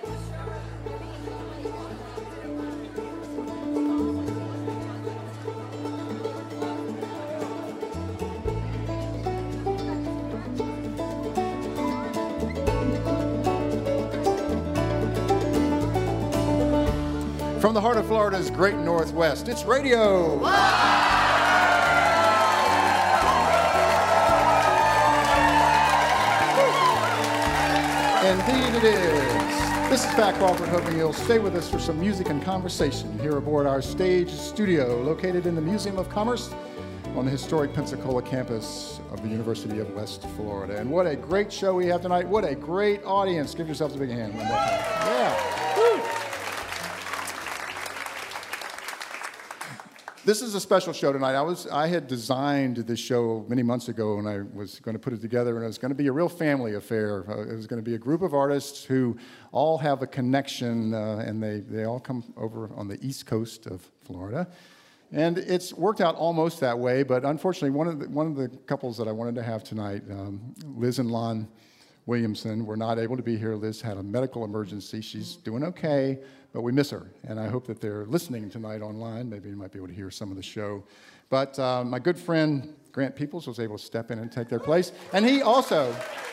From the heart of Florida's great Northwest, it's radio. Indeed it is. This is Pat Crawford, hoping you'll stay with us for some music and conversation here aboard our stage studio located in the Museum of Commerce on the historic Pensacola campus of the University of West Florida. And what a great show we have tonight. What a great audience. Give yourselves a big hand. Yeah. Woo. This is a special show tonight. I had designed this show many months ago, and I was going to put it together, and it was going to be a real family affair. It was going to be a group of artists who all have a connection, and they all come over on the east coast of Florida. And it's worked out almost that way, but unfortunately, one of the couples that I wanted to have tonight, Liz and Lon Williamson, were not able to be here. Liz had a medical emergency. She's doing okay, but we miss her, and I hope that they're listening tonight online. Maybe you might be able to hear some of the show. But my good friend Grant Peoples was able to step in and take their place, and he also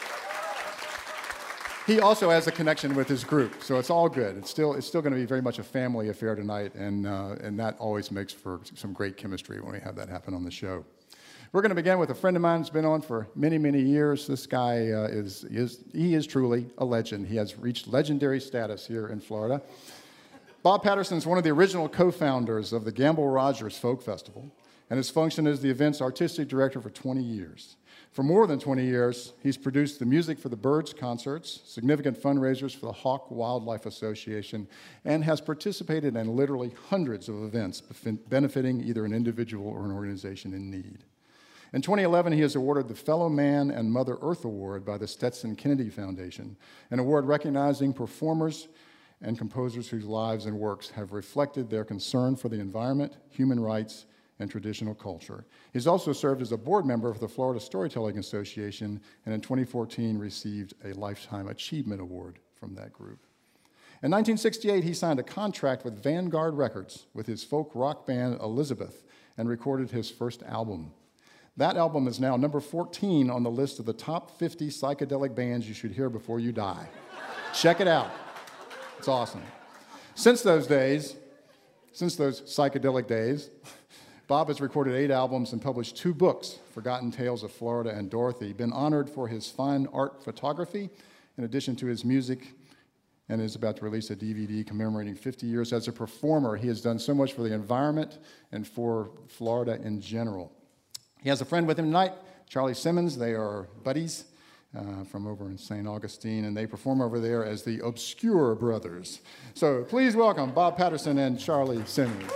has a connection with his group, so it's all good. It's still going to be very much a family affair tonight, and that always makes for some great chemistry when we have that happen on the show. We're going to begin with a friend of mine who's been on for many, many years. This guy is truly a legend. He has reached legendary status here in Florida. Bob Patterson is one of the original co-founders of the Gamble Rogers Folk Festival and has functioned as the event's artistic director for 20 years. For more than 20 years, he's produced the music for the Byrds concerts, significant fundraisers for the Hawk Wildlife Association, and has participated in literally hundreds of events benefiting either an individual or an organization in need. In 2011, he is awarded the Fellow Man and Mother Earth Award by the Stetson Kennedy Foundation, an award recognizing performers and composers whose lives and works have reflected their concern for the environment, human rights, and traditional culture. He's also served as a board member of the Florida Storytelling Association, and in 2014 received a Lifetime Achievement Award from that group. In 1968, he signed a contract with Vanguard Records with his folk rock band Elizabeth and recorded his first album. That album is now number 14 on the list of the top 50 psychedelic bands you should hear before you die. Check it out. It's awesome. Since those psychedelic days, Bob has recorded 8 albums and published 2 books, Forgotten Tales of Florida and Dorothy, been honored for his fine art photography in addition to his music, and is about to release a DVD commemorating 50 years as a performer. He has done so much for the environment and for Florida in general. He has a friend with him tonight, Charlie Simmons. They are buddies from over in St. Augustine, and they perform over there as the Obscure Brothers. So please welcome Bob Patterson and Charlie Simmons.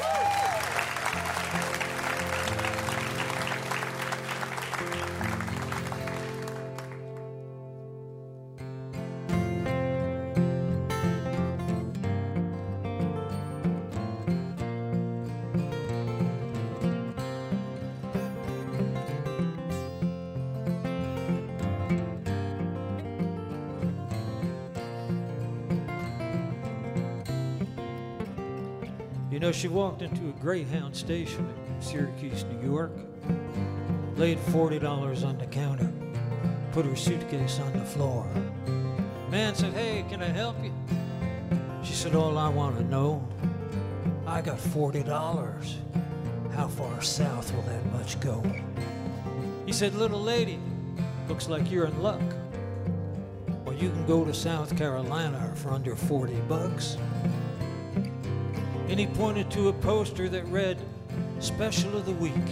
You know, she walked into a Greyhound station in Syracuse, New York, laid $40 on the counter, put her suitcase on the floor. Man said, "Hey, can I help you?" She said, "All I want to know, I got $40. How far south will that much go?" He said, "Little lady, looks like you're in luck. Well, you can go to South Carolina for under $40. And he pointed to a poster that read, "Special of the week,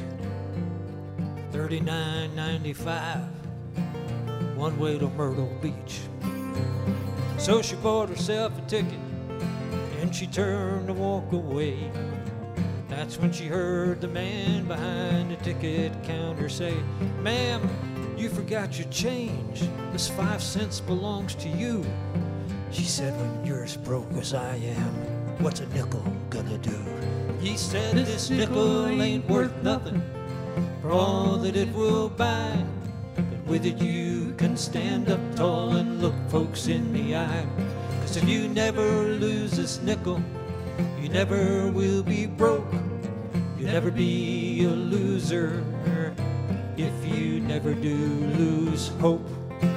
$39.95, one way to Myrtle Beach." So she bought herself a ticket, and she turned to walk away. That's when she heard the man behind the ticket counter say, "Ma'am, you forgot your change. This 5 cents belongs to you." She said, "When you're as broke as I am, what's a nickel gonna do?" He said, "This nickel ain't worth nothing for all that it will buy, but with it you can stand up tall and look folks in the eye. 'Cause if you never lose this nickel, you never will be broke. You'll never be a loser if you never do lose hope.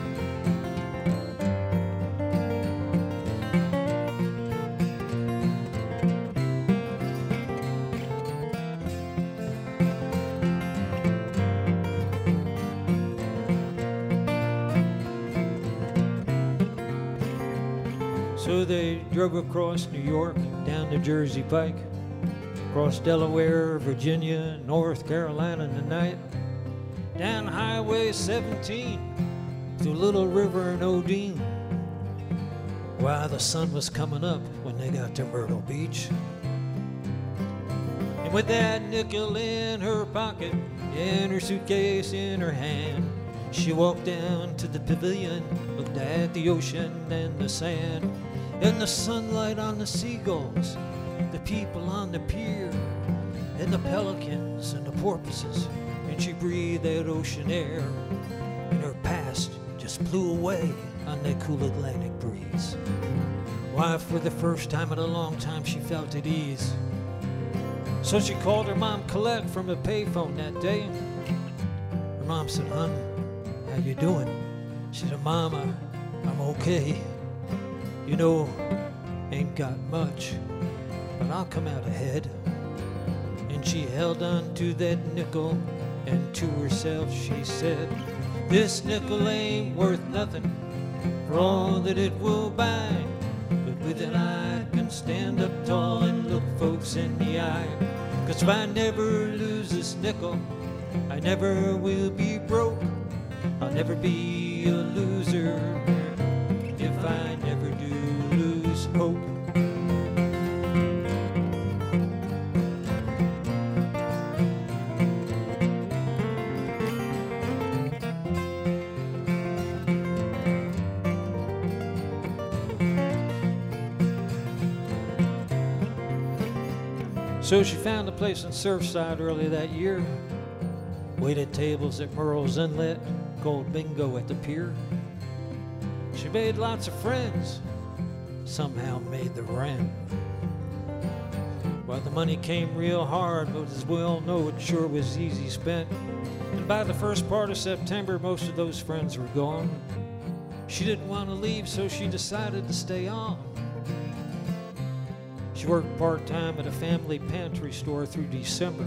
So they drove across New York, down the Jersey Pike, across Delaware, Virginia, North Carolina tonight, down Highway 17 to Little River and Odine. Why, the sun was coming up when they got to Myrtle Beach. And with that nickel in her pocket and her suitcase in her hand, she walked down to the pavilion, looked at the ocean and the sand, and the sunlight on the seagulls, the people on the pier, and the pelicans and the porpoises. And she breathed that ocean air, and her past just blew away on that cool Atlantic breeze. Why, for the first time in a long time, she felt at ease. So she called her mom, Colette, from a payphone that day. Her mom said, "Hon, how you doing?" She said, "Mama, I'm okay. You know, ain't got much, but I'll come out ahead." And she held on to that nickel, and to herself she said, "This nickel ain't worth nothing for all that it will buy, but with it I can stand up tall and look folks in the eye. 'Cause if I never lose this nickel, I never will be broke. I'll never be a loser if I never do lose hope." So she found a place in Surfside early that year, waited tables at Murrell's Inlet, called bingo at the pier. She made lots of friends, somehow made the rent. Well, the money came real hard, but as we all know, it sure was easy spent. And by the first part of September, most of those friends were gone. She didn't want to leave, so she decided to stay on. She worked part-time at a family pantry store through December.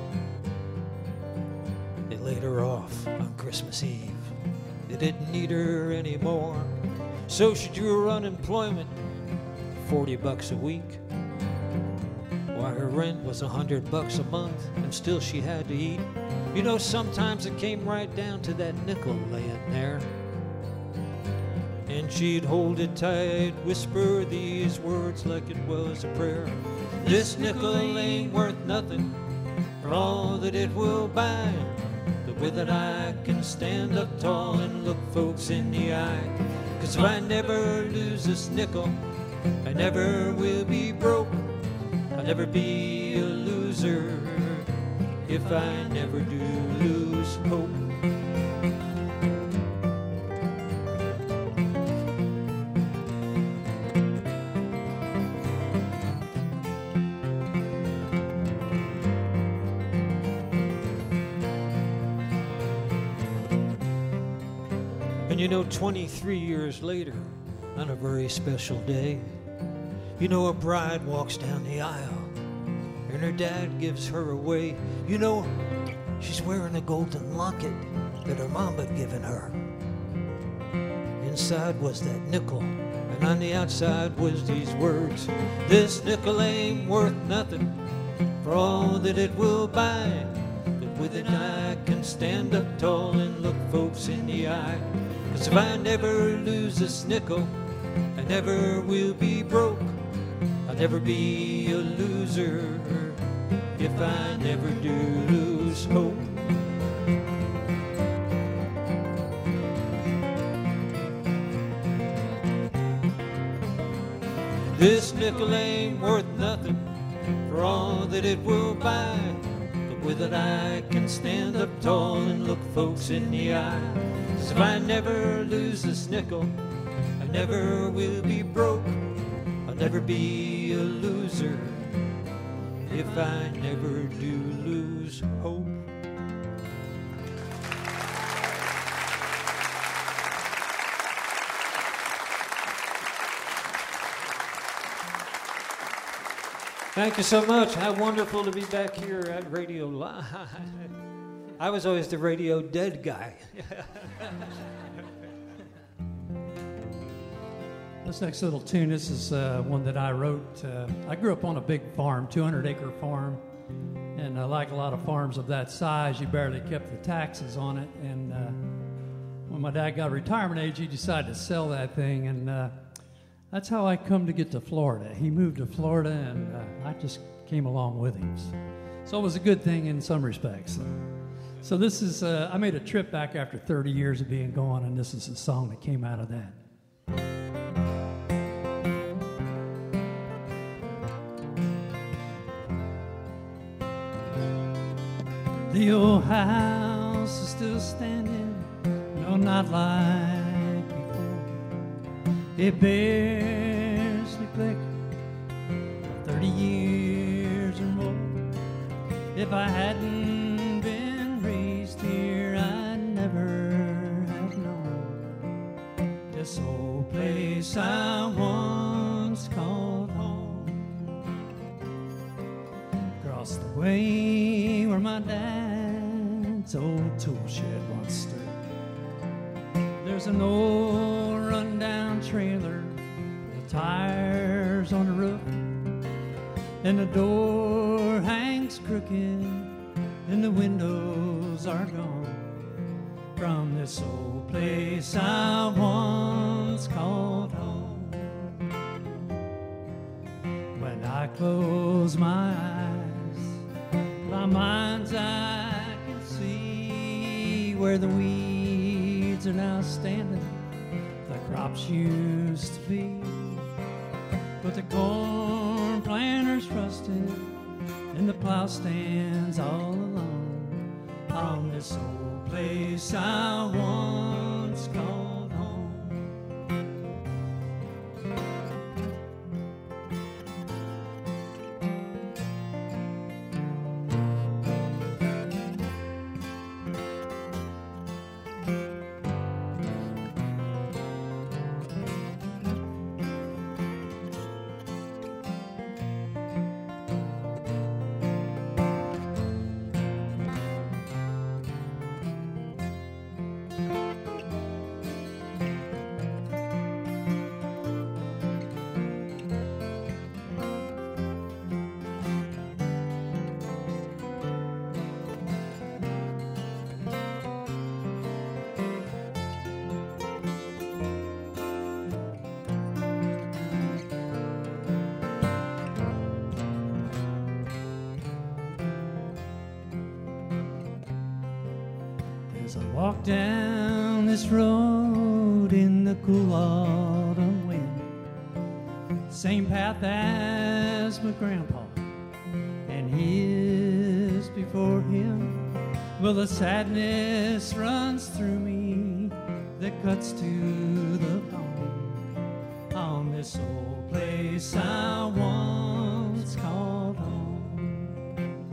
They laid her off on Christmas Eve. They didn't need her anymore, so she drew her unemployment, $40 a week. While her rent was $100 a month, and still she had to eat. You know, sometimes it came right down to that nickel laying there. And she'd hold it tight, whisper these words like it was a prayer. "This nickel ain't worth nothing for all that it will buy, but with it I can stand up tall and look folks in the eye. 'Cause if I never lose this nickel, I never will be broke. I'll never be a loser if I never do lose hope." And you know, 23 years later, on a very special day, you know, a bride walks down the aisle, and her dad gives her away. You know, she's wearing a golden locket that her mom had given her. Inside was that nickel, and on the outside was these words: "This nickel ain't worth nothing for all that it will buy, but with it I can stand up tall and look folks in the eye. 'Cause if I never lose this nickel, I never will be broke. I'll never be a loser if I never do lose hope." This nickel ain't worth nothing for all that it will buy, but with it I can stand up tall and look folks in the eye. 'Cause if I never lose this nickel, I never will be broke. never be a loser if I never do lose hope. Thank you so much. How wonderful to be back here at Radio Live. I was always the radio dead guy. This next little tune, this is one that I wrote. I grew up on a big farm, 200-acre farm, and like a lot of farms of that size, you barely kept the taxes on it. And when my dad got retirement age, he decided to sell that thing, and that's how I come to get to Florida. He moved to Florida, and I just came along with him. So it was a good thing in some respects. So this is, I made a trip back after 30 years of being gone, and this is a song that came out of that. The old house is still standing, no, not like before. It bears neglect for 30 years or more. If I hadn't been raised here, I'd never have known this old place I once called home. Across the way where my dad's old tool shed once stood, there's an old run-down trailer with tires on the roof, and the door hangs crooked and the windows are gone from this old place I once called home. When I close my eyes, my mind's eye can see where the weeds are now standing, the crops used to be, but the corn planters rusted and the plow stands all alone on this old place I once called home. As I walk down this road in the cool autumn wind, same path as my grandpa and his before him, well, the sadness runs through me that cuts to the bone on this old place I once called home.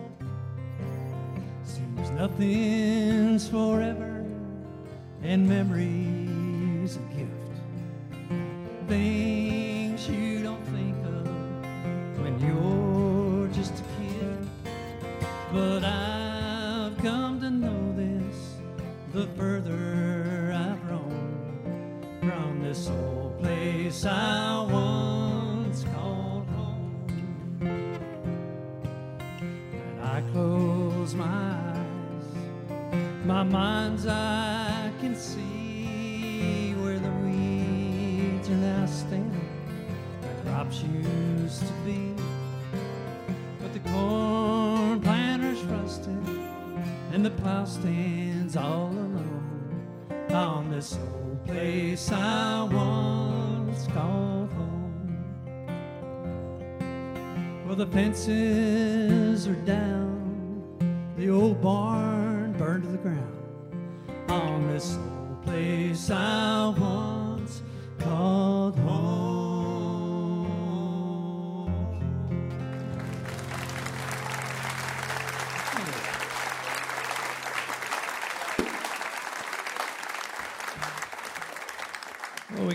Seems nothing's forever and memories a gift, things you don't think of when you're just a kid. But I've come to know this the further I've roamed from this old place I once called home. When I close my eyes, my mind's eye can see where the weeds are now standing, the crops used to be, but the corn planters rusted and the plow stands all alone on this old place I once called home. Well, the fences are down, the old barn burned to the ground on this old place I once called home.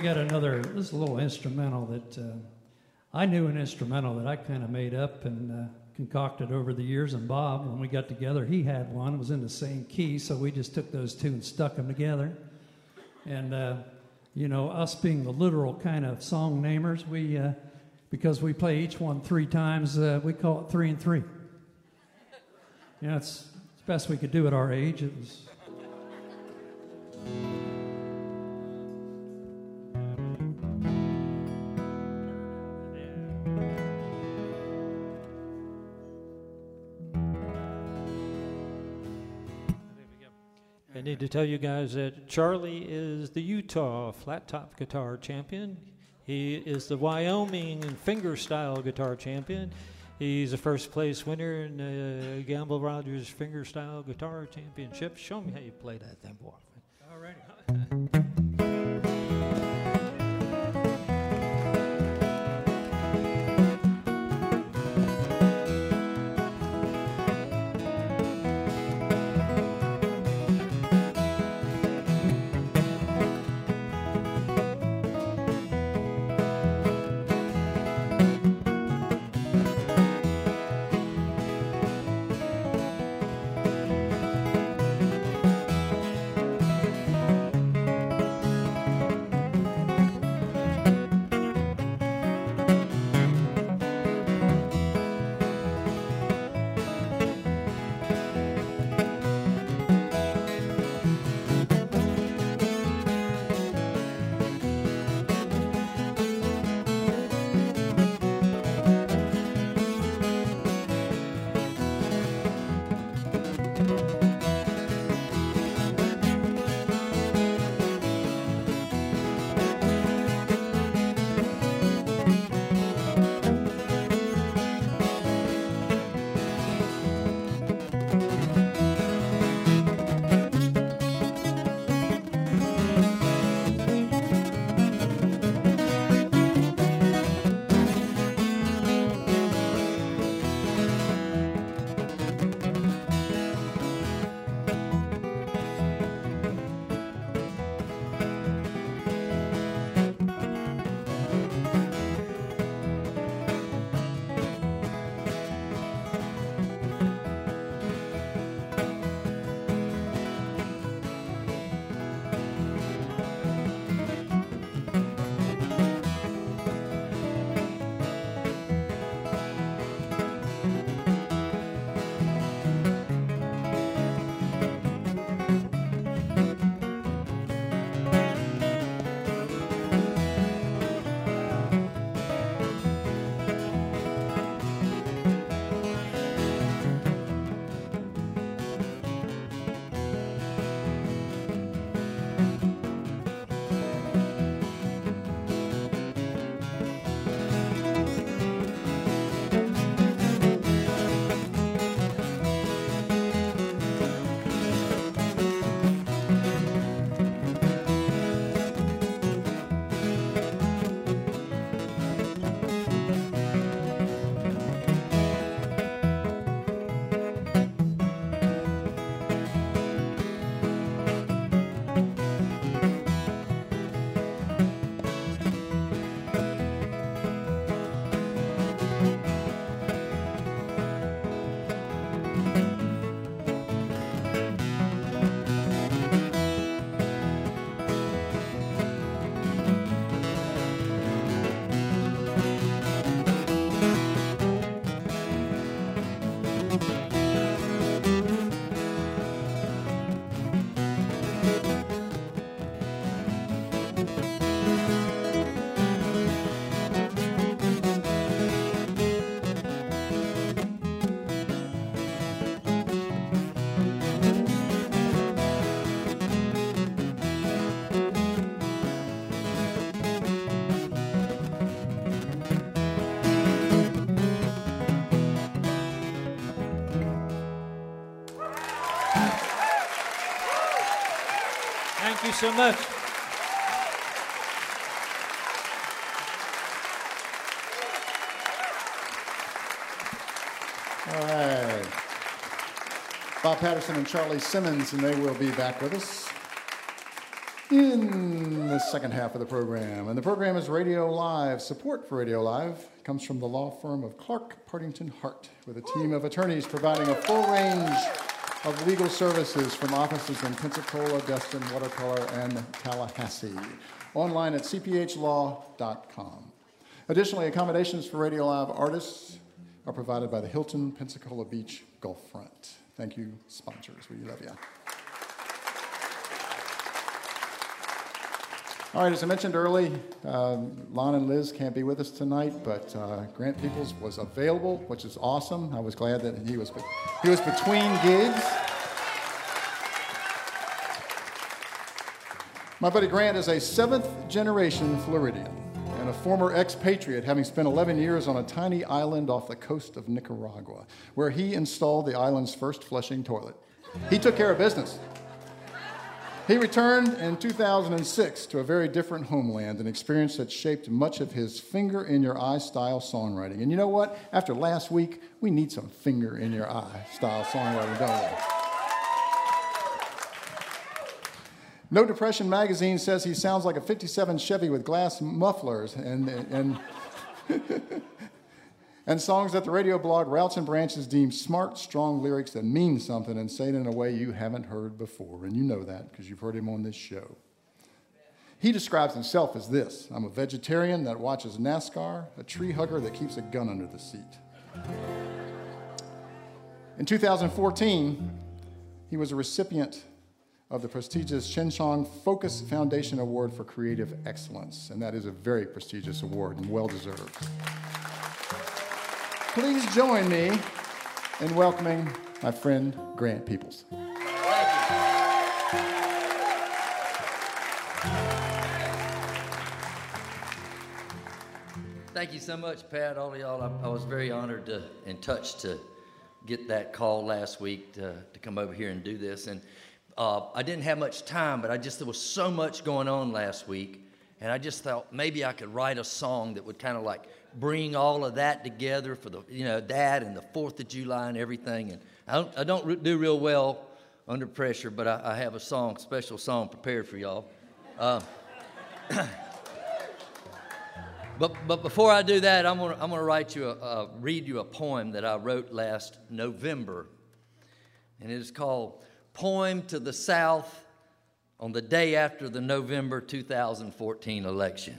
got this is a little instrumental that I knew an instrumental that I kind of made up and concocted over the years. And Bob, when we got together, he had one. It was in the same key, so we just took those two and stuck them together. And, us being the literal kind of song namers, because we play each one 3 times, we call it 3 and 3. It's the best we could do at our age. It was... I need to tell you guys that Charlie is the Utah flat top guitar champion. He is the Wyoming fingerstyle guitar champion. He's a first place winner in the Gamble Rogers fingerstyle guitar championship. Show me how you play that thing, boy. All righty. Thank you so much. All right. Bob Patterson and Charlie Simmons, and they will be back with us in the second half of the program. And the program is Radio Live. Support for Radio Live comes from the law firm of Clark Partington Hart, with a team of attorneys providing a full range of legal services from offices in Pensacola, Destin, Watercolor, and Tallahassee. Online at cphlaw.com. Additionally, accommodations for Radio Live artists are provided by the Hilton Pensacola Beach Gulfront. Thank you, sponsors. We love you. All right, as I mentioned early, Lon and Liz can't be with us tonight, but Grant Peoples was available, which is awesome. I was glad that he was between gigs. My buddy Grant is a 7th-generation Floridian and a former expatriate, having spent 11 years on a tiny island off the coast of Nicaragua, where he installed the island's first flushing toilet. He took care of business. He returned in 2006 to a very different homeland, an experience that shaped much of his finger-in-your-eye style songwriting. And you know what? After last week, we need some finger-in-your-eye style songwriting, don't we? No Depression magazine says he sounds like a 57 Chevy with glass mufflers and songs that the radio blog Routes and Branches deems smart, strong lyrics that mean something and say it in a way you haven't heard before. And you know that because you've heard him on this show. He describes himself as this: I'm a vegetarian that watches NASCAR, a tree hugger that keeps a gun under the seat. In 2014, he was a recipient of the prestigious Shenchong Focus Foundation Award for Creative Excellence, and that is a very prestigious award and well-deserved. Please join me in welcoming my friend Grant Peoples. Thank you so much, Pat, all of y'all. I was very honored and touched to get that call last week to come over here and do this. And I didn't have much time, but there was so much going on last week, and I just thought maybe I could write a song that would kind of like bring all of that together for that and the 4th of July and everything. And I don't do real well under pressure, but I have a special song prepared for y'all. But before I do that, I'm gonna read you a poem that I wrote last November, and it is called "Poem to the South on the Day After the November 2014 Election."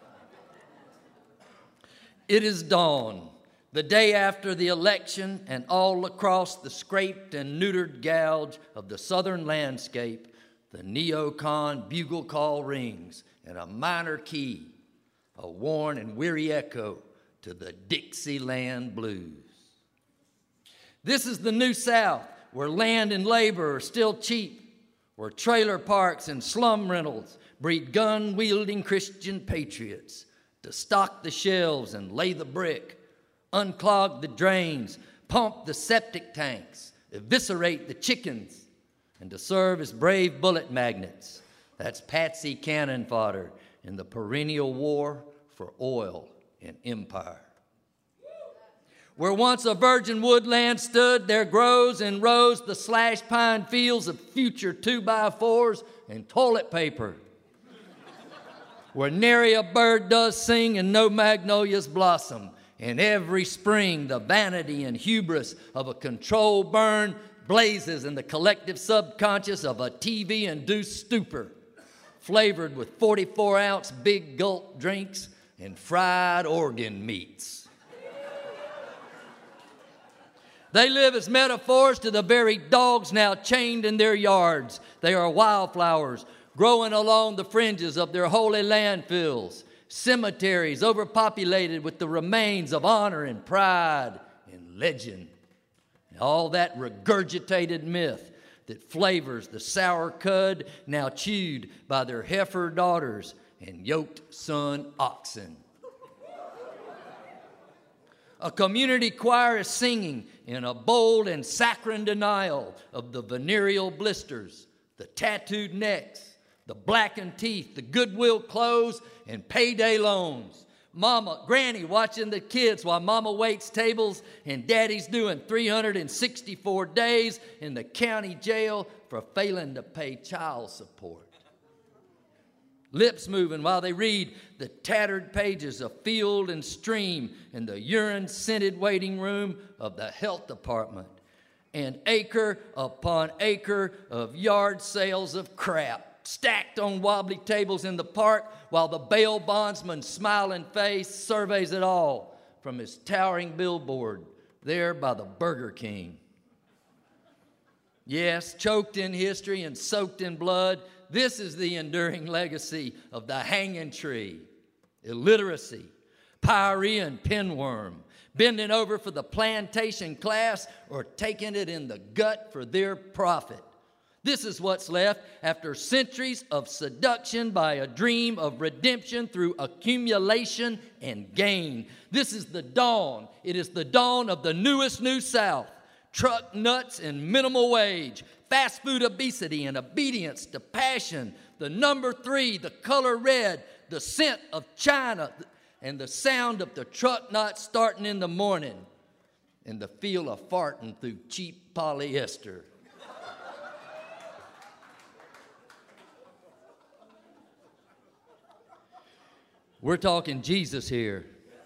It is dawn, the day after the election, and all across the scraped and neutered gouge of the southern landscape, the neocon bugle call rings in a minor key, a worn and weary echo to the Dixieland blues. This is the New South, where land and labor are still cheap, where trailer parks and slum rentals breed gun-wielding Christian patriots to stock the shelves and lay the brick, unclog the drains, pump the septic tanks, eviscerate the chickens, and to serve as brave bullet magnets. That's Patsy cannon fodder in the perennial war for oil and empire. Where once a virgin woodland stood, there grows and rose the slash pine fields of future 2x4s and toilet paper. Where nary a bird does sing and no magnolias blossom, and every spring the vanity and hubris of a controlled burn blazes in the collective subconscious of a TV-induced stupor, flavored with 44-ounce big gulp drinks and fried organ meats. They live as metaphors to the very dogs now chained in their yards. They are wildflowers growing along the fringes of their holy landfills, cemeteries overpopulated with the remains of honor and pride and legend, and all that regurgitated myth that flavors the sour cud now chewed by their heifer daughters and yoked son oxen. A community choir is singing in a bold and saccharine denial of the venereal blisters, the tattooed necks, the blackened teeth, the Goodwill clothes, and payday loans. Granny watching the kids while Mama waits tables and Daddy's doing 364 days in the county jail for failing to pay child support. lips moving while they read the tattered pages of Field and Stream in the urine-scented waiting room of the health department, and acre upon acre of yard sales of crap stacked on wobbly tables in the park while the bail bondsman's smiling face surveys it all from his towering billboard there by the Burger King. Yes, choked in history and soaked in blood, this is the enduring legacy of the hanging tree. Illiteracy, pyrrhea and pinworm, bending over for the plantation class or taking it in the gut for their profit. This is what's left after centuries of seduction by a dream of redemption through accumulation and gain. This is the dawn. It is the dawn of the newest New South. Truck nuts and minimal wage, fast food obesity and obedience to passion, the number 3, the color red, the scent of China, and the sound of the truck not starting in the morning, and the feel of farting through cheap polyester. We're talking Jesus here.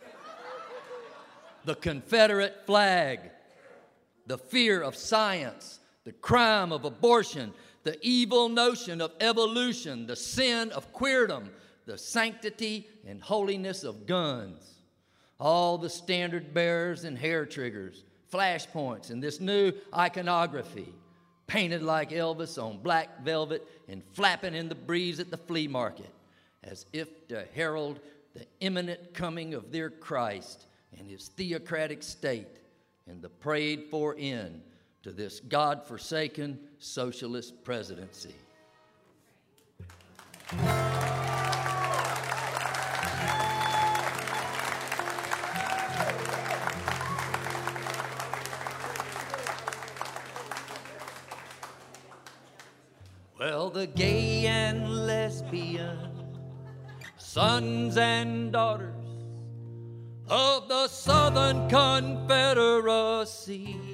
The Confederate flag, the fear of science, the crime of abortion, the evil notion of evolution, the sin of queerdom, the sanctity and holiness of guns. All the standard bearers and hair triggers, flashpoints in this new iconography, painted like Elvis on black velvet and flapping in the breeze at the flea market, as if to herald the imminent coming of their Christ and his theocratic state and the prayed-for end to this God-forsaken socialist presidency. Well, the gay and lesbian sons and daughters of the Southern Confederacy,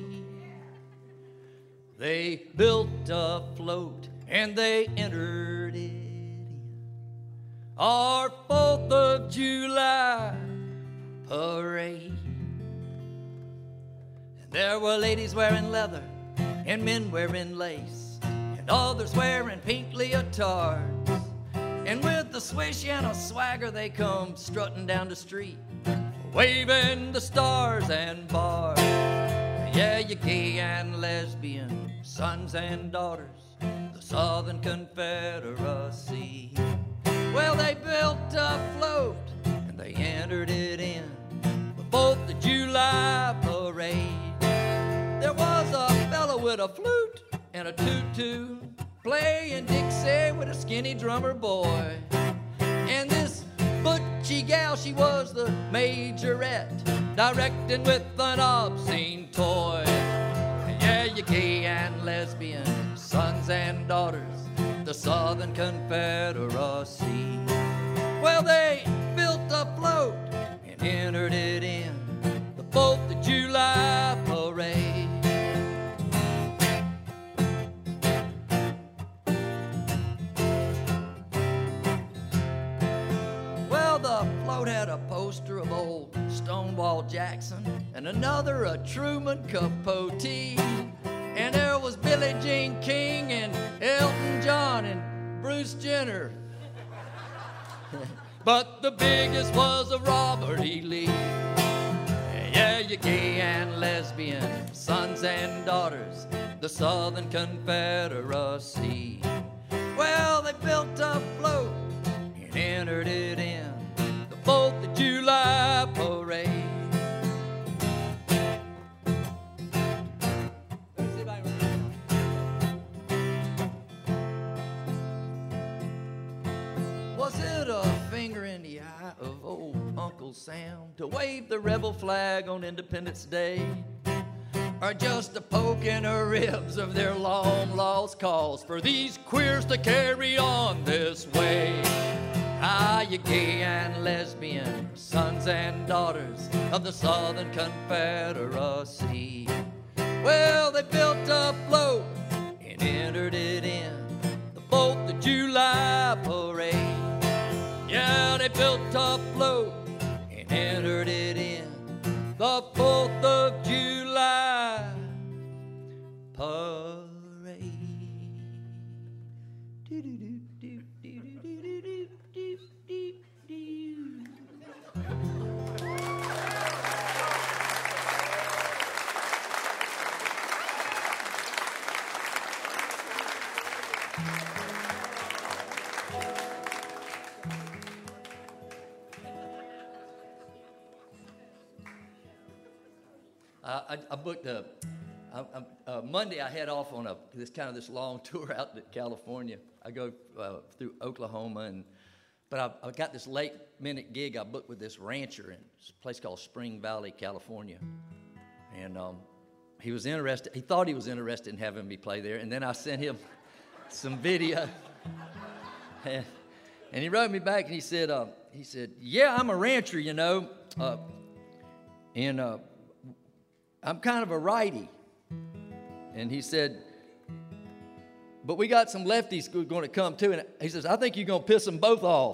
they built a float and they entered it in our 4th of July parade. And there were ladies wearing leather and men wearing lace and others wearing pink leotards. And with the swish and a swagger, they come strutting down the street, waving the stars and bars. Yeah, you gay and lesbian sons and daughters, the Southern Confederacy. Well, they built a float and they entered it in the 4th of July parade. There was a fella with a flute and a tutu, playing Dixie with a skinny drummer boy. And this butchy gal, she was the majorette, directing with an obscene toy. Yeah, you gay and lesbian sons and daughters, the Southern Confederacy. Well, they built a float and entered it in the 4th of July parade. The float had a poster of old Stonewall Jackson and another of Truman Capote. And there was Billie Jean King and Elton John and Bruce Jenner. But the biggest was of Robert E. Lee. Yeah, you gay and lesbian sons and daughters, the Southern Confederacy. Well, they built a float and entered it in 4th of July parade. Was it a finger in the eye of old Uncle Sam to wave the rebel flag on Independence Day? Or just a poke in the ribs of their long-lost cause for these queers to carry on this way? Ah, you gay and lesbian sons and daughters of the Southern Confederacy. Well, they built a float and entered it in the 4th of July parade. Well, they built a float and entered it in the 4th of July parade. I booked Monday. I head off on this long tour out to California. I go through Oklahoma, but I got this late minute gig I booked with this rancher in a place called Spring Valley, California, and he was interested. He thought he was interested in having me play there, and then I sent him some video, and he wrote me back and he said, "Yeah, I'm a rancher, you know, and I'm kind of a righty." And he said, "But we got some lefties who are going to come too." And he says, "I think you're going to piss them both off."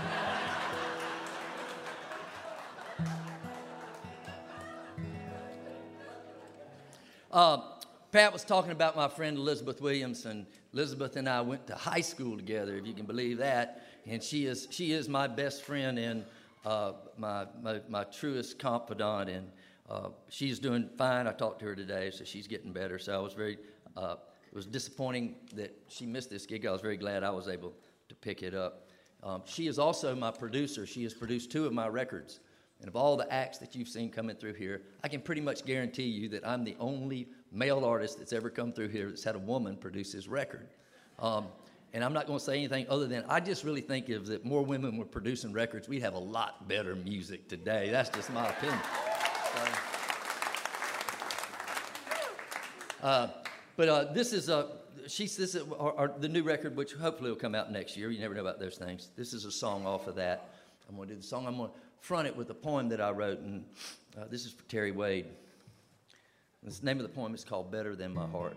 Pat was talking about my friend Elizabeth Williams, and Elizabeth and I went to high school together, if you can believe that. And she is my best friend and my truest confidant, and she's doing fine. I talked to her today, so she's getting better. So I was it was disappointing that she missed this gig. I was very glad I was able to pick it up. She is also my producer. She has produced 2 of my records. And of all the acts that you've seen coming through here, I can pretty much guarantee you that I'm the only male artist that's ever come through here that's had a woman produce his record. And I'm not going to say anything other than I just really think if that more women were producing records, we'd have a lot better music today. That's just my opinion. But this is the new record, which hopefully will come out next year. You never know about those things. This is a song off of that. I'm going to do the song. I'm going to front it with a poem that I wrote, and this is for Terry Wade. The name of the poem is called Better Than My Heart.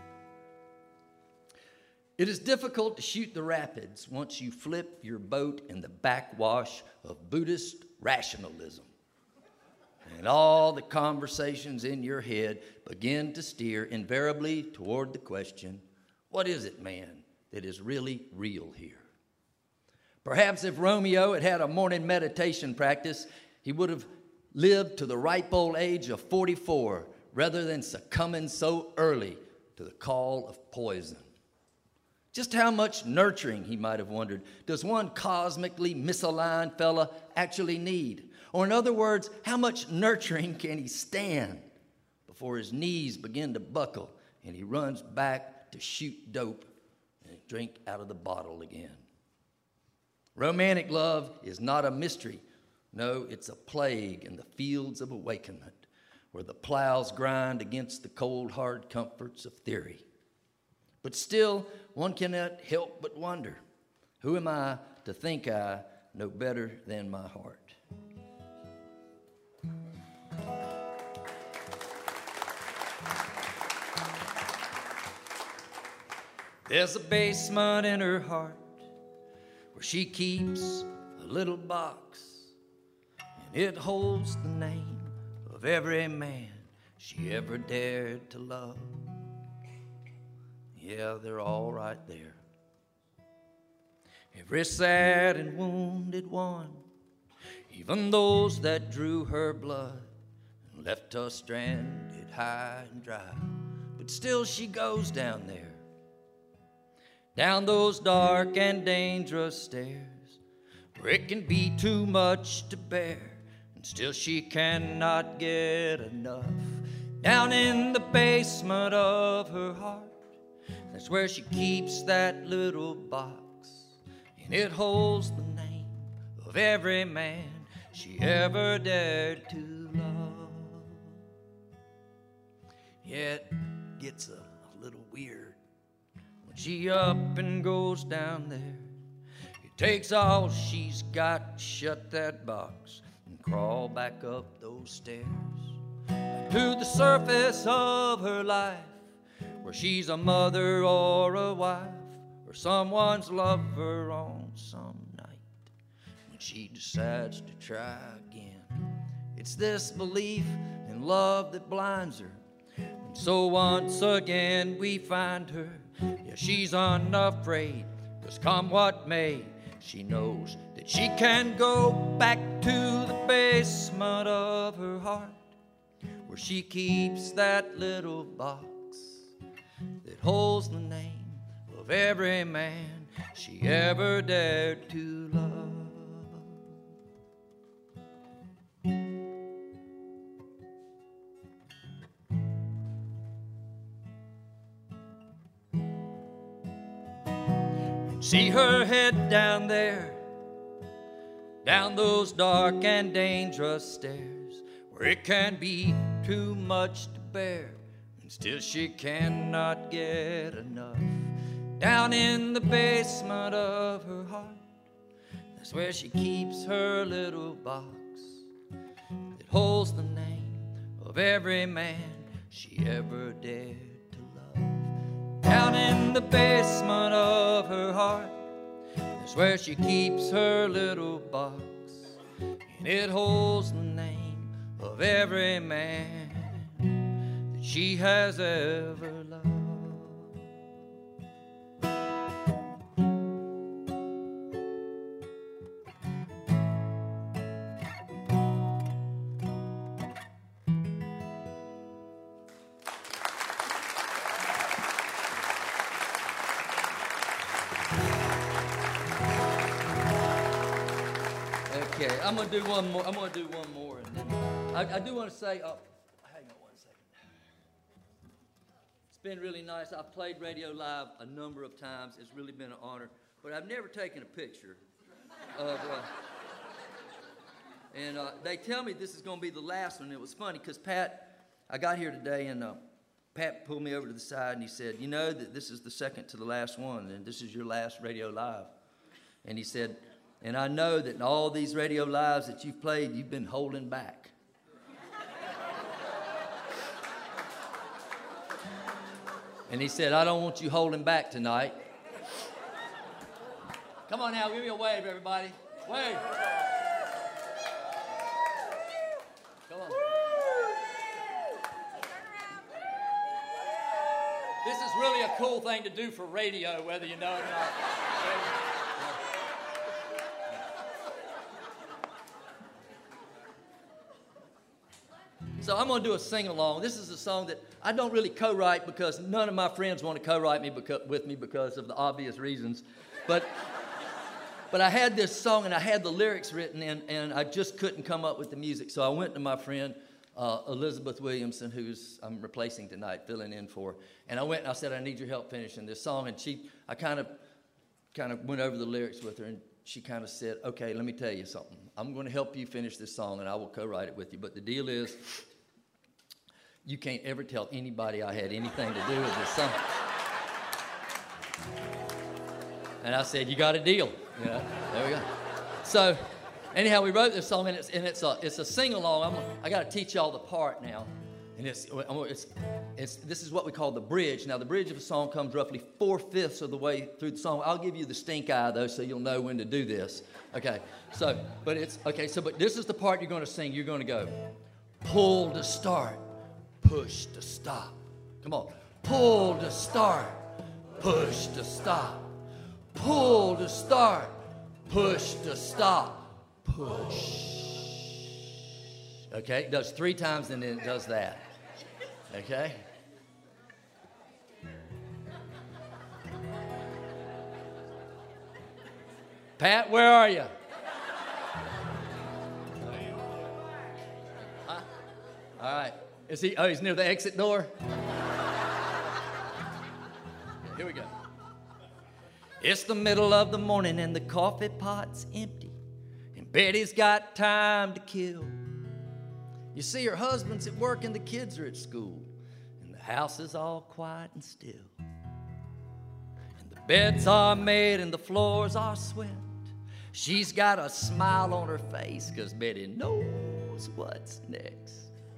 It is difficult to shoot the rapids once you flip your boat in the backwash of Buddhist rationalism. And all the conversations in your head begin to steer invariably toward the question, what is it, man, that is really real here? Perhaps if Romeo had had a morning meditation practice, he would have lived to the ripe old age of 44 rather than succumbing so early to the call of poison. Just how much nurturing, he might have wondered, does one cosmically misaligned fella actually need? Or in other words, how much nurturing can he stand before his knees begin to buckle and he runs back to shoot dope and drink out of the bottle again? Romantic love is not a mystery. No, it's a plague in the fields of awakenment where the plows grind against the cold, hard comforts of theory. But still, one cannot help but wonder, who am I to think I know better than my heart? There's a basement in her heart where she keeps a little box, and it holds the name of every man she ever dared to love. Yeah, they're all right there. Every sad and wounded one, even those that drew her blood and left her stranded high and dry. But still she goes down there, down those dark and dangerous stairs, where it can be too much to bear, and still she cannot get enough. Down in the basement of her heart, that's where she keeps that little box, and it holds the name of every man she ever dared to love. Yeah, it gets a little weird when she up and goes down there. It takes all she's got to shut that box and crawl back up those stairs to the surface of her life, where she's a mother or a wife or someone's lover on some night she decides to try again. It's this belief in love that blinds her. And so once again we find her. Yeah, she's unafraid, 'cause come what may, she knows that she can go back to the basement of her heart, where she keeps that little box that holds the name of every man she ever dared to love. See her head down there, down those dark and dangerous stairs, where it can be too much to bear, and still she cannot get enough. Down in the basement of her heart, that's where she keeps her little box that holds the name of every man she ever dared. Down in the basement of her heart, that's where she keeps her little box, and it holds the name of every man that she has ever loved. Okay, I'm gonna do one more. And then I do want to say, hang on 1 second. It's been really nice. I've played Radio Live a number of times. It's really been an honor. But I've never taken a picture of. And they tell me this is gonna be the last one. It was funny because I got here today and Pat pulled me over to the side and he said, "You know that this is the second to the last one, and this is your last Radio Live." And he said, "And I know that in all these Radio Lives that you've played, you've been holding back." And he said, "I don't want you holding back tonight." Come on now, give me a wave, everybody. Wave. Come on. This is really a cool thing to do for radio, whether you know it or not. So I'm going to do a sing-along. This is a song that I don't really co-write because none of my friends want to co-write with me because of the obvious reasons. But I had this song and I had the lyrics written and I just couldn't come up with the music. So I went to my friend Elizabeth Williamson, who's I'm replacing tonight, filling in for. And I went and I said, "I need your help finishing this song." And I kind of went over the lyrics with her, and she kind of said, "Okay, let me tell you something. I'm going to help you finish this song, and I will co-write it with you. But the deal is, you can't ever tell anybody I had anything to do with this song." And I said, "You got a deal." You know, there we go. So, anyhow, we wrote this song, and it's a sing-along. I got to teach y'all the part now, and this is what we call the bridge. Now, the bridge of a song comes roughly 4/5 of the way through the song. I'll give you the stink eye though, so you'll know when to do this. Okay. But this is the part you're going to sing. You're going to go, pull to start, push to stop. Come on. Pull to start, push to stop. Pull to start, push to stop, push. Okay, it does 3 times and then it does that. Okay? Pat, where are you? Huh? All right. Is he? Oh, he's near the exit door? Here we go. It's the middle of the morning and the coffee pot's empty, and Betty's got time to kill. You see, her husband's at work and the kids are at school, and the house is all quiet and still. And the beds are made and the floors are swept. She's got a smile on her face 'cause Betty knows what's next.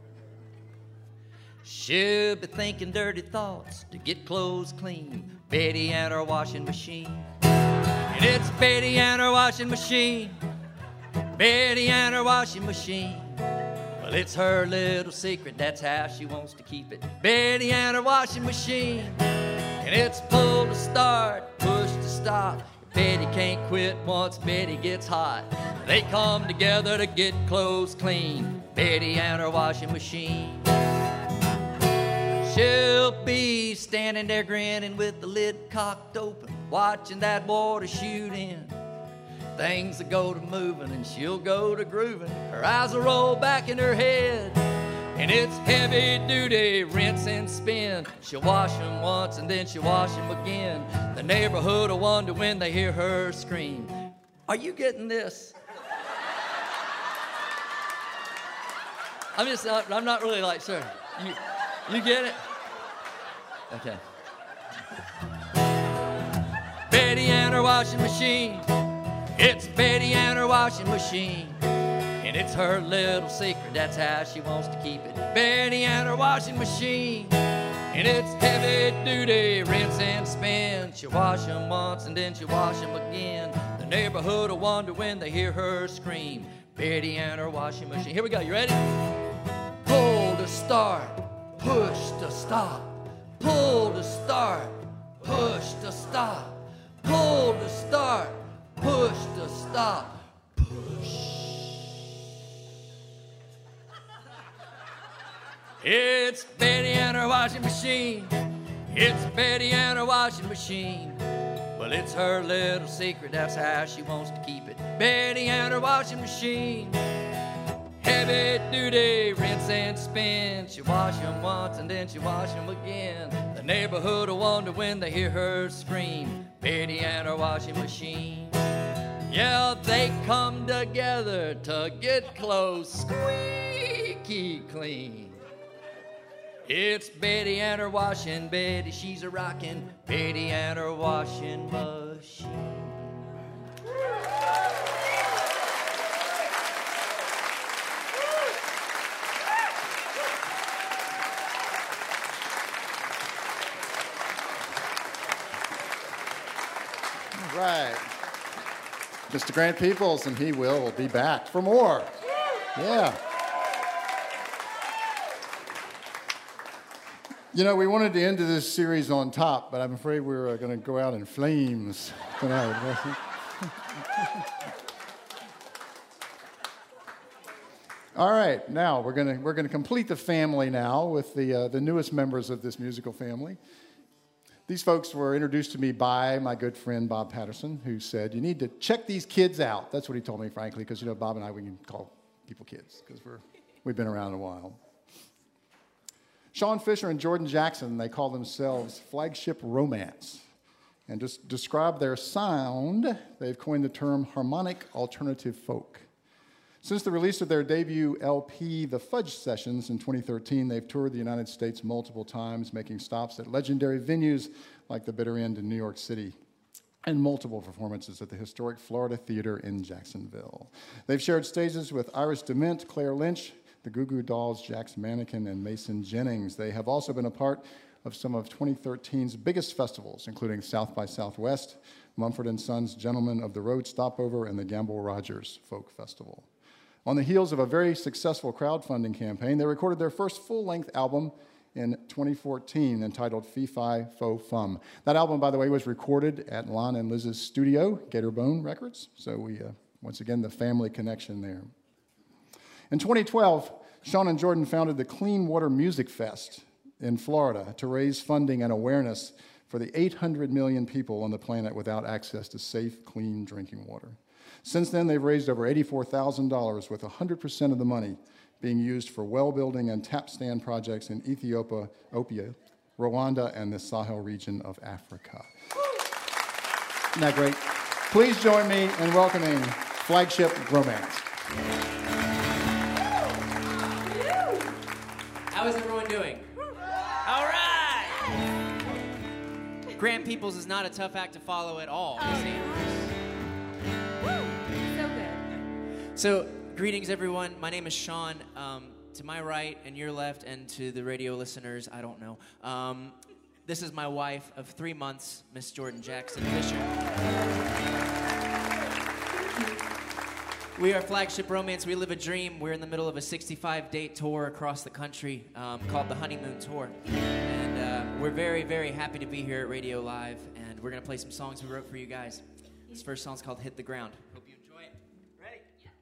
She'll be thinking dirty thoughts to get clothes clean. Betty and her washing machine. And it's Betty and her washing machine. Betty and her washing machine. Well, it's her little secret, that's how she wants to keep it. Betty and her washing machine. And it's pull to start, push to stop. Betty can't quit once Betty gets hot. They come together to get clothes clean. Betty and her washing machine. She'll be standing there grinning with the lid cocked open, watching that water shoot in. Things will go to moving and she'll go to grooving. Her eyes will roll back in her head. And it's heavy duty, rinse and spin. She'll wash them once and then she'll wash them again. The neighborhood will wonder when they hear her scream. Are you getting this? I'm not really like, sir. You get it? Okay. Betty and her washing machine. It's Betty and her washing machine. And it's her little secret, that's how she wants to keep it. Betty and her washing machine. And it's heavy duty, rinse and spin. She'll wash them once and then she'll wash them again. The neighborhood will wonder when they hear her scream. Betty and her washing machine. Here we go, you ready? Pull to start, push to stop. Pull to start, push to stop. Pull to start, push to stop. Push. It's Betty and her washing machine. It's Betty and her washing machine. Well, it's her little secret, that's how she wants to keep it. Betty and her washing machine. Heavy duty, rinse and spin. She wash them once and then she wash them again. The neighborhood will wonder when they hear her scream. Betty and her washing machine. Yeah, they come together to get clothes squeaky clean. It's Betty and her washing, Betty, she's a rockin'. Betty and her washing machine. All right. Mr. Grant Peoples, and he will be back for more. Yeah. You know, we wanted to end this series on top, but I'm afraid we're going to go out in flames tonight. All right, now we're going to complete the family now with the newest members of this musical family. These folks were introduced to me by my good friend Bob Patterson, who said, you need to check these kids out. That's what he told me, frankly, because, you know, Bob and I, we can call people kids because we've been around a while. Sean Fisher and Jordan Jackson, they call themselves Flagship Romance. And just describe their sound, they've coined the term harmonic alternative folk. Since the release of their debut LP, The Fudge Sessions, in 2013, they've toured the United States multiple times, making stops at legendary venues like the Bitter End in New York City, and multiple performances at the historic Florida Theater in Jacksonville. They've shared stages with Iris DeMent, Claire Lynch, the Goo Goo Dolls, Jax Mannequin, and Mason Jennings. They have also been a part of some of 2013's biggest festivals, including South by Southwest, Mumford & Sons Gentlemen of the Road Stopover, and the Gamble Rogers Folk Festival. On the heels of a very successful crowdfunding campaign, they recorded their first full-length album in 2014 entitled Fee Fi Fo Fum. That album, by the way, was recorded at Lon and Liz's studio, Gatorbone Records. So we, once again, the family connection there. In 2012, Sean and Jordan founded the Clean Water Music Fest in Florida to raise funding and awareness for the 800 million people on the planet without access to safe, clean drinking water. Since then, they've raised over $84,000, with 100% of the money being used for well building and tap stand projects in Ethiopia, Rwanda, and the Sahel region of Africa. Isn't that great? Please join me in welcoming Flagship Romance. How is everyone doing? All right! Grant Peoples is not a tough act to follow at all, is he? So good. So, greetings everyone. My name is Sean. To my right and your left, and to the radio listeners, I don't know. This is my wife of 3 months, Miss Jordan Jackson Fisher. We are Flagship Romance. We live a dream. We're in the middle of a 65-date tour across the country called the Honeymoon Tour. And we're very, very happy to be here at Radio Live. And we're going to play some songs we wrote for you guys. This first song's called Hit the Ground. Hope you enjoy it. Ready?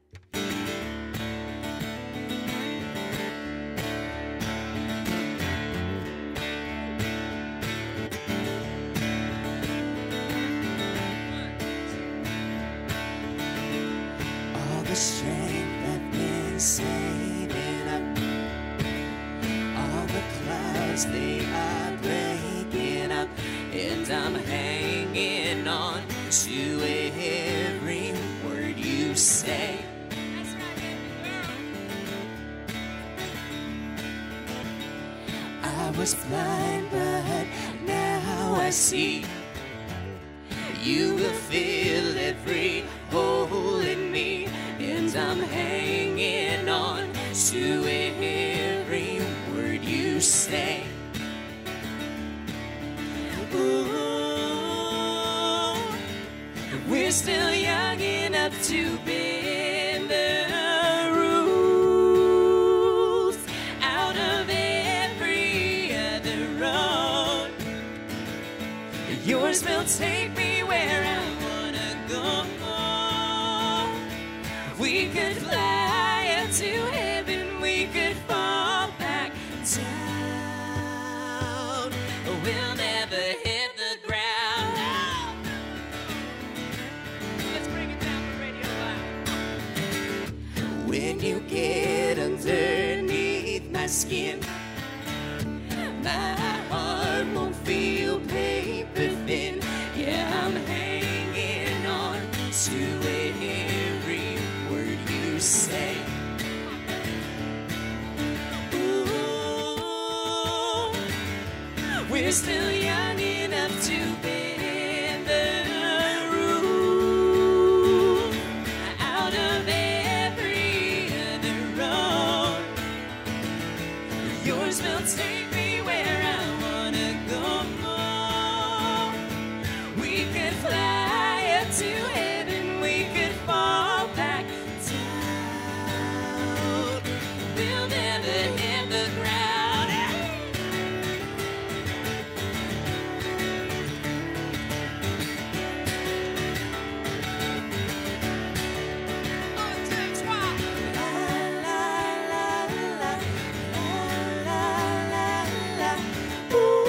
All the strength I've been saving up, all the clouds they are breaking up, and I'm hanging on to every word you say. I was blind, but now I see. You will fill every hole in me, and I'm hanging on to every word you say. Ooh, we're still young enough to bend the rules out of every other road. Yours will take me where I wanna go. We could fly up to heaven, we could fall back down. We'll never hit the ground. Let's bring it down for Radio Live. When you get underneath my skin, my heart won't feel paper thin. Yeah, I'm hanging on to every word you say. Ooh, we're still young enough to bend the rules out of every other road. Yours will take me where I wanna go. We could fly up to heaven, we could fall back down. We'll never hit the ground. Un, deux, trois. La, la, la, la, la, la, la, la. Ooh.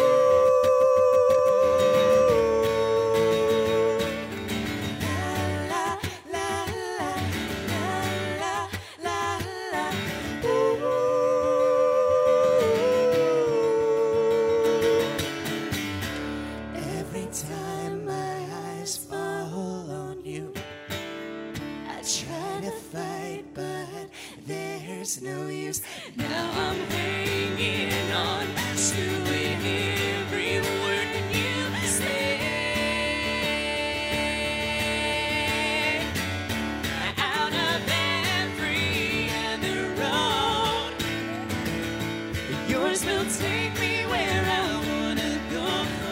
La, la, la, la, la, la, ooh. Every time my eyes fall on you, I try to fight, but there's no use. Now I'm hanging on to every word you say. Out of every other road, yours will take me where I wanna go.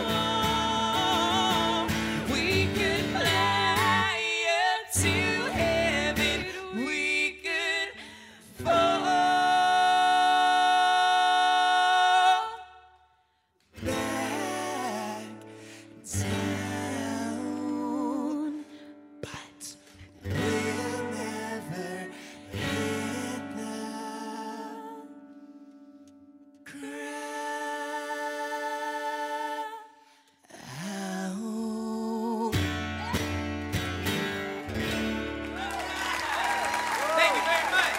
We could fly up to heaven, we could fall back down, but we'll never hit the ground. Thank you very much.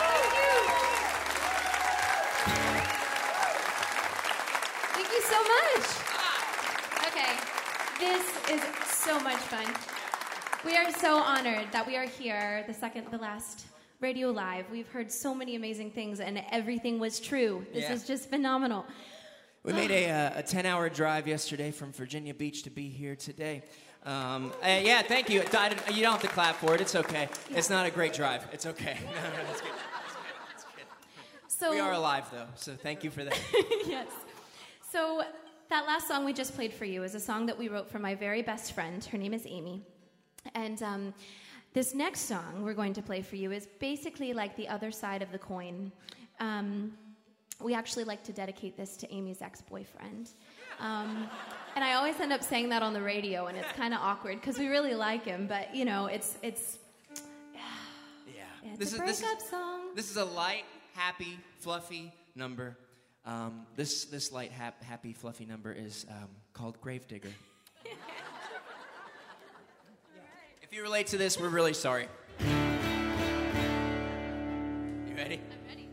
Thank you so much. Okay, this is so much fun. We are so honored that we are here, the last Radio Live. We've heard so many amazing things, and everything was true. This Yeah. is just phenomenal. We made a 10-hour drive yesterday from Virginia Beach to be here today. Yeah, thank you. You don't have to clap for it. It's okay. It's not a great drive. It's okay. No, it's good. It's good. So We are alive, though, so thank you for that. Yes. So that last song we just played for you is a song that we wrote for my very best friend. Her name is Amy. And This next song we're going to play for you is basically like the other side of the coin. We actually like to dedicate this to Amy's ex-boyfriend. And I always end up saying that on the radio, and it's kind of awkward because we really like him, but, you know, it's it's a breakup song. This is a light, happy, fluffy number. This light, happy, fluffy number is called Gravedigger. If you relate to this, we're really sorry. You ready? I'm ready.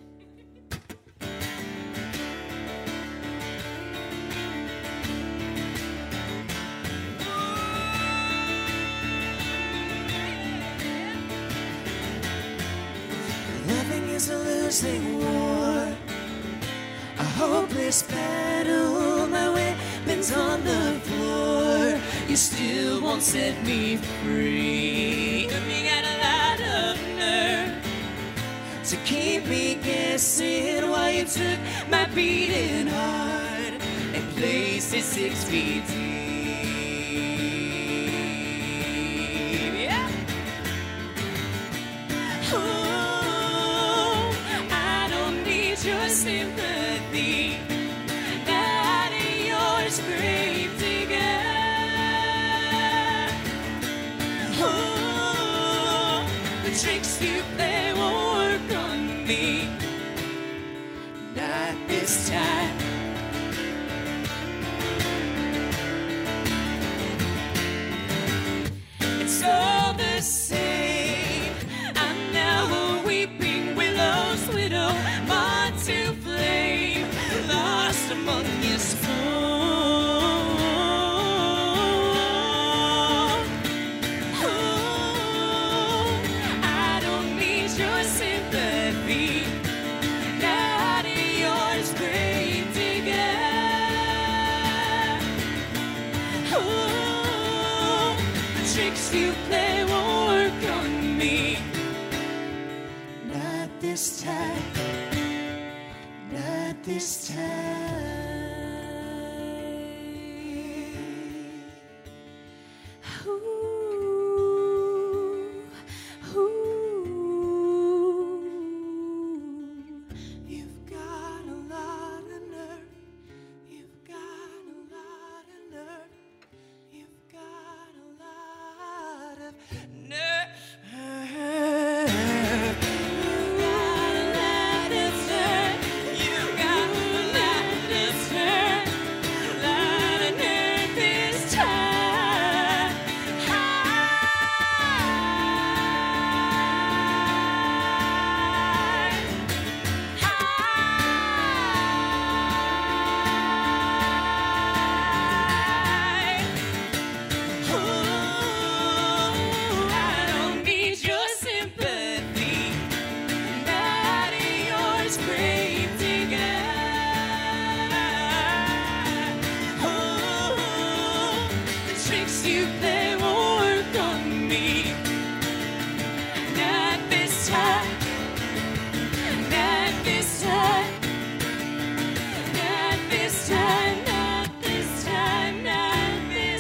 Loving is a losing war, a hopeless battle. My weapon's on the floor. You still won't set me free. You got a lot of nerve to keep me guessing while you took my beating heart and placed it 6 feet deep. Yeah. Oh, I don't need your sympathy, not yours, Gravedigger. Oh, the tricks you play won't work on me, not this time. It's all the same. I'm now a weeping willow's widow, marked to flame, lost among your smoke. Oh, I don't need your sympathy, not yours, Gravedigger. Oh, the tricks you play won't work on me, not this time, not this time. Ooh, ooh. You've got a lot of nerve. You've got a lot of nerve. You've got a lot of nerve. You've got a lot of nerve. You've got a lot of nerve. A lot of nerve this time. I don't need your sympathy, not yours, Gravedigger. Oh, the tricks you play won't work on me, not this time, not this time, not this time, not this time, not this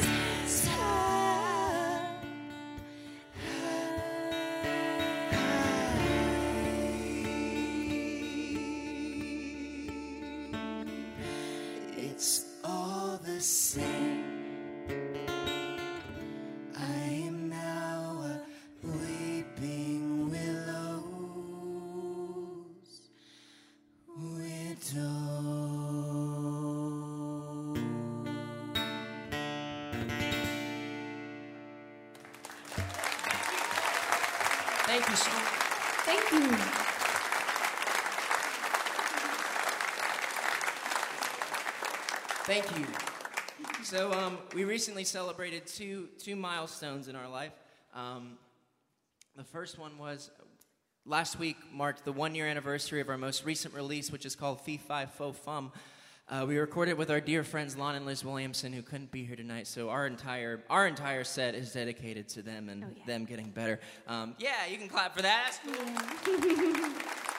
time. It's all the same. I am now a weeping willow's widow. Thank you so much. Thank you. Thank you. So we recently celebrated two milestones in our life. The first one was last week marked the 1-year anniversary of our most recent release, which is called Fee Fi Fo Fum. We recorded with our dear friends Lon and Liz Williamson, who couldn't be here tonight. So our entire set is dedicated to them and them getting better. Yeah, you can clap for that. That's cool.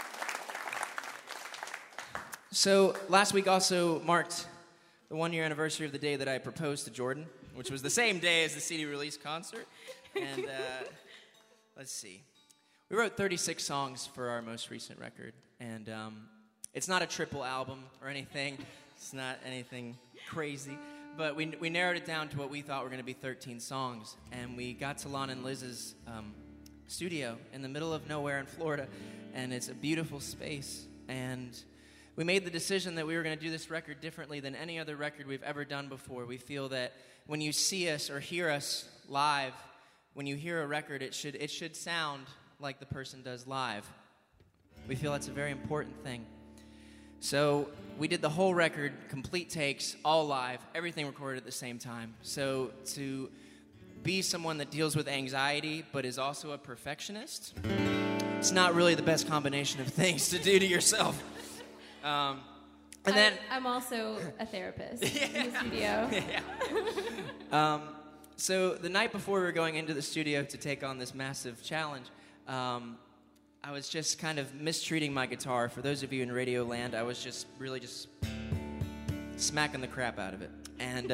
So last week also marked the 1-year anniversary of the day that I proposed to Jordan, which was the same day as the CD release concert. And Let's see. We wrote 36 songs for our most recent record, and it's not a triple album or anything. It's not anything crazy, but we narrowed it down to what we thought were going to be 13 songs, and we got to Lon and Liz's studio in the middle of nowhere in Florida, and it's a beautiful space, and we made the decision that we were going to do this record differently than any other record we've ever done before. We feel that when you see us or hear us live, when you hear a record, it should sound like the person does live. We feel that's a very important thing. So we did the whole record, complete takes, all live, everything recorded at the same time. So to be someone that deals with anxiety but is also a perfectionist, it's not really the best combination of things to do to yourself. And then I'm also a therapist in the studio. Yeah. So the night before we were going into the studio to take on this massive challenge, I was just kind of mistreating my guitar. For those of you in radio land, I was just really just smacking the crap out of it. And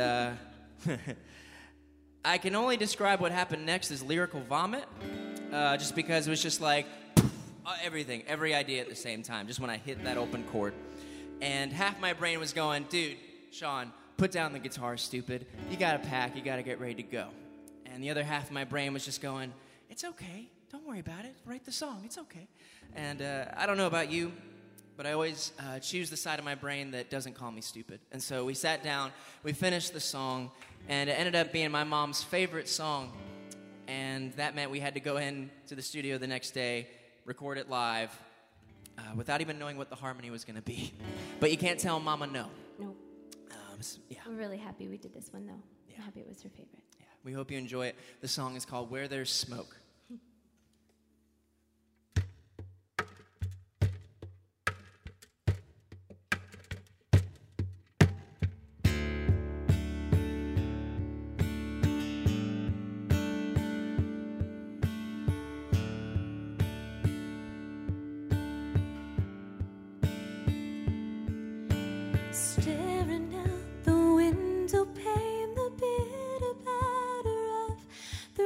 I can only describe what happened next as lyrical vomit, just because it was just like everything, every idea at the same time, just when I hit that open chord. And half my brain was going, dude, Sean, put down the guitar, stupid. You gotta pack, you gotta get ready to go. And the other half of my brain was just going, it's okay, don't worry about it, write the song, it's okay. And I don't know about you, but I always choose the side of my brain that doesn't call me stupid. And so we sat down, we finished the song, and it ended up being my mom's favorite song. And that meant we had to go in to the studio the next day, record it live, without even knowing what the harmony was gonna be. But you can't tell Mama no. No. Yeah. We're really happy we did this one, though. Yeah. I'm happy it was her favorite. Yeah. We hope you enjoy it. The song is called Where There's Smoke. Staring out the window pane, the bitter batter of the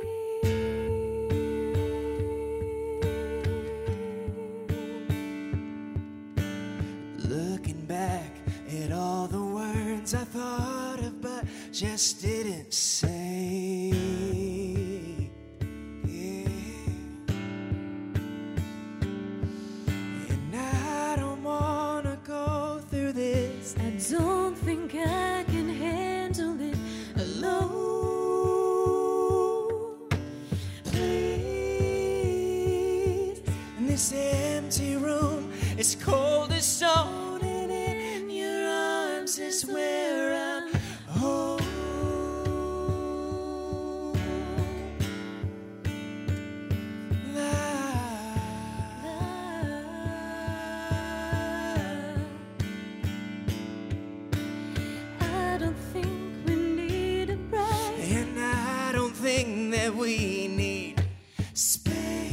rain. Looking back at all the words I thought of but just didn't say. Yeah. And I don't wanna go through this. I don't think I can handle it alone. Please, in this empty room, it's cold as stone, and in your arms is where I'm home. I don't think we need a break, and I don't think that we need space.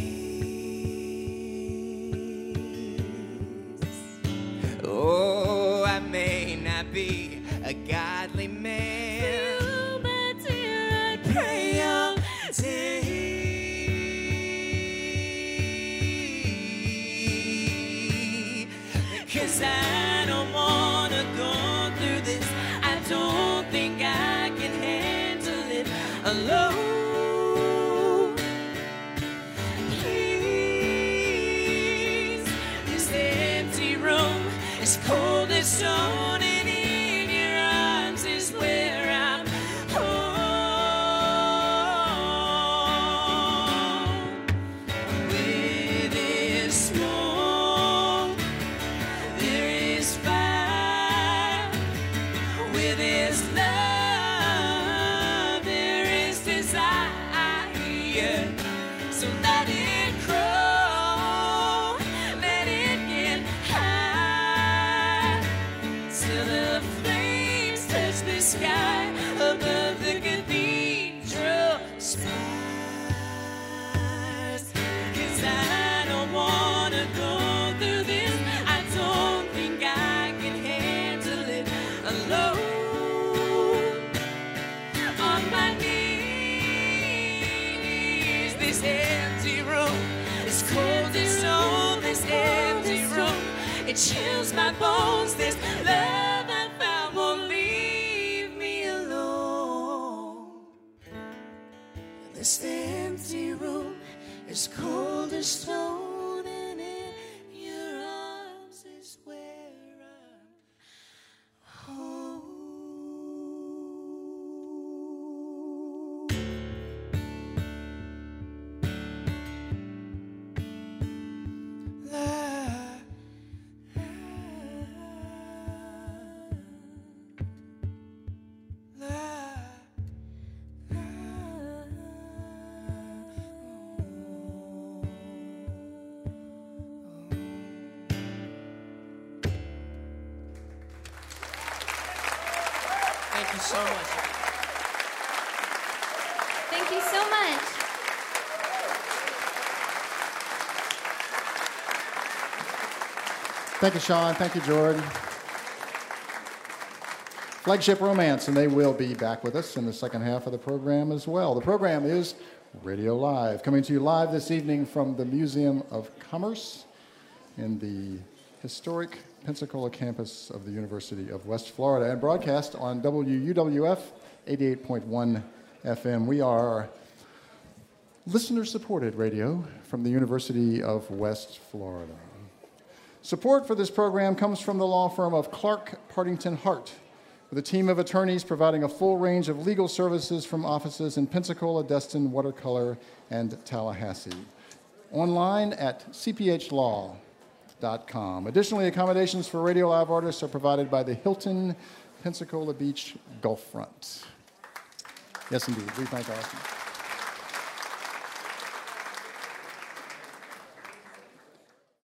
Oh, I may not be a godly man, you, my dear, I pray all day. 'Cause I don't wanna go through this. I don't think I can handle it alone. Please, this empty room is cold as stone, and in your arms is where I'm home. Where there's smoke, there is fire. Where there's love, there is desire. So let it grow, let it get high, till the flames touch the sky above the cathedral spires. 'Cause I don't wanna go through this. I don't think I can handle it alone. On my knees, this empty it chills my bones. This love I found won't leave me alone. This empty room is cold as stone, and in your arms is where I'm home. Thank you so much. Thank you so much. Thank you, Sean. Thank you, Jordan. Flagship Romance, and they will be back with us in the second half of the program as well. The program is Radio Live, coming to you live this evening from the Museum of Commerce in the historic Pensacola campus of the University of West Florida, and broadcast on WUWF 88.1 FM. We are listener-supported radio from the University of West Florida. Support for this program comes from the law firm of Clark Partington Hart, with a team of attorneys providing a full range of legal services from offices in Pensacola, Destin, Watercolor, and Tallahassee. Online at cphlaw.com. Additionally, accommodations for Radio Live artists are provided by the Hilton Pensacola Beach Gulf Front. Yes, indeed. We thank Austin.